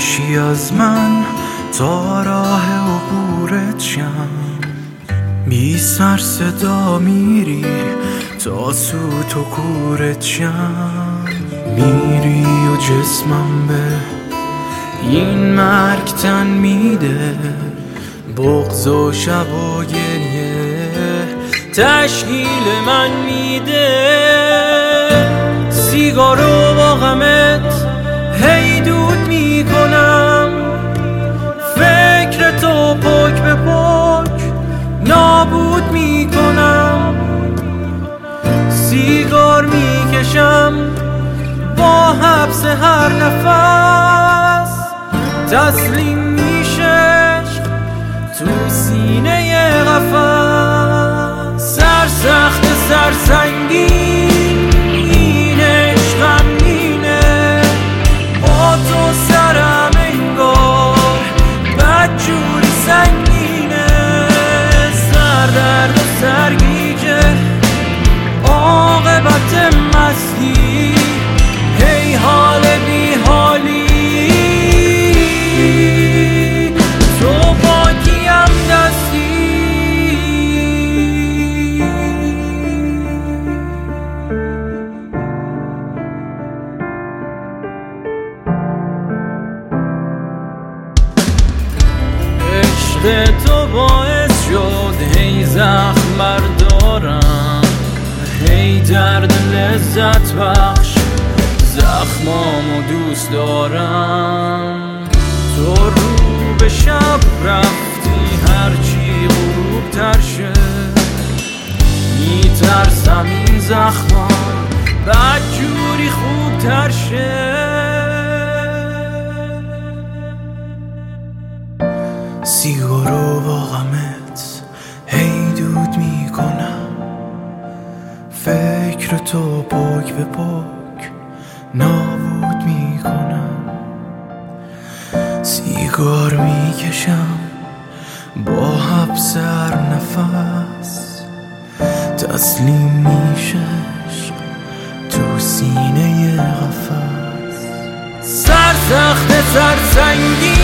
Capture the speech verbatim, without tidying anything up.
میشی از من تا راه عبورت شم، بی سر صدا میری تا سوت و کورت شم. میری و جسمم به این مرگ تن میده، بغض و شب و گریه تشکیل من میده. سیگارو با غمت هی دود میکنم، فکر تو پک به پک نابود میکنم. سیگار میکشم با حبس هر نفس، تسلیم میشه تو سینه قفس. سرسخت سرسنگین این عشقم اینه، با تو سرم انگار بدجوری سنگینه. سردرد و سرگیجه عاقبت مستی، هی حال بی حالی تو پاکیم دستی. عشق تو باعث شد هی زخم بردارم، هی درد لذت بخش زخمامو دوست دارم. تو رو به شب رفتی هرچی غروب تر شه، میترسم این زخمام بدجوری خوب تر شه. سیگارو با غمت هی دود میکنم، فکر تو پاک به پاک نابود میکنم. سیگار میکشم با حبس هر نفس، تسلیم میشه تو سینه قفس. سرسخت سرسنگی